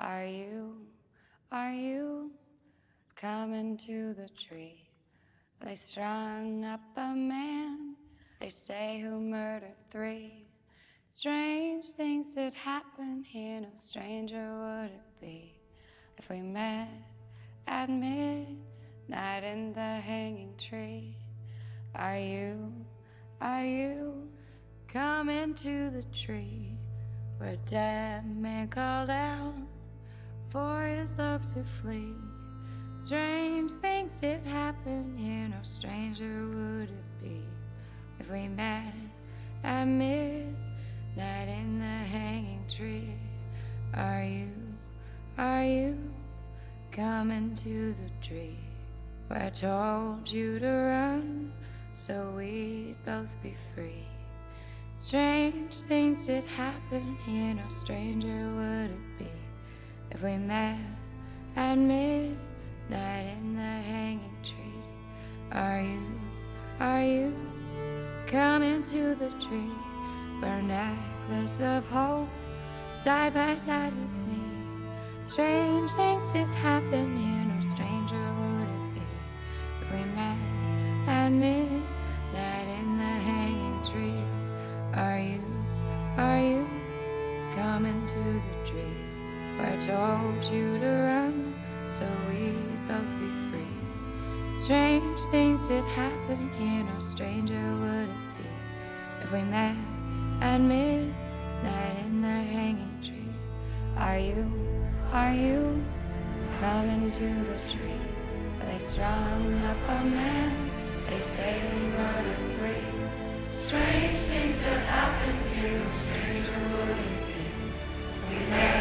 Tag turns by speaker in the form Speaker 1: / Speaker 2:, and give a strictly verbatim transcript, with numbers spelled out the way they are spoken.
Speaker 1: Are you, are you coming to the tree? They strung up a man, they say, who murdered three. Strange things did happen here, no stranger would it be if we met at midnight in the hanging tree. Are you, are you coming to the tree where a dead man called out for his love to flee? Strange things did happen here, no stranger would it be if we met at midnight in the hanging tree. Are you, are you coming to the tree where I told you to run so we'd both be free? Strange things did happen here, no stranger would it be if we met at midnight in the hanging tree. Are you, are you coming to the tree where a necklace of hope side by side with me? Strange things did happen here, no stranger would it be if we met at midnight in the hanging tree. Are you, are you coming to the tree where I told you to run so we'd both be free? Strange things did happen here, no stranger would it be if we met at midnight in the hanging tree. Are you, are you coming to the tree where they strung up a man, they say we murdered three? Strange things that happened here, no stranger would it be if we met